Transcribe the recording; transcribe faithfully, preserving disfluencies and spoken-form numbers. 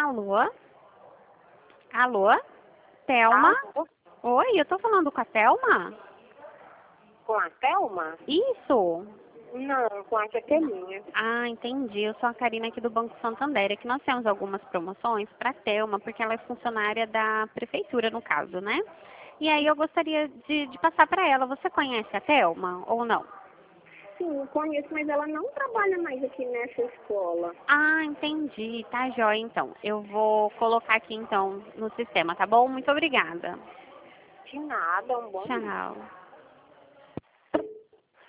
Alô? Alô? Thelma? Alô? Oi, eu tô falando com a Thelma? Com a Thelma? Isso. Não, com a Jaqueline. Ah, entendi. Eu sou a Karina aqui do Banco Santander. É que nós temos algumas promoções para Thelma, porque ela é funcionária da prefeitura, no caso, né? E aí eu gostaria de, de passar para ela. Você conhece a Thelma ou não? Sim, conheço, mas ela não trabalha mais aqui nessa escola. Ah, entendi. Tá jóia, então. Eu vou colocar aqui, então, no sistema, tá bom? Muito obrigada. De nada, um bom dia. Tchau.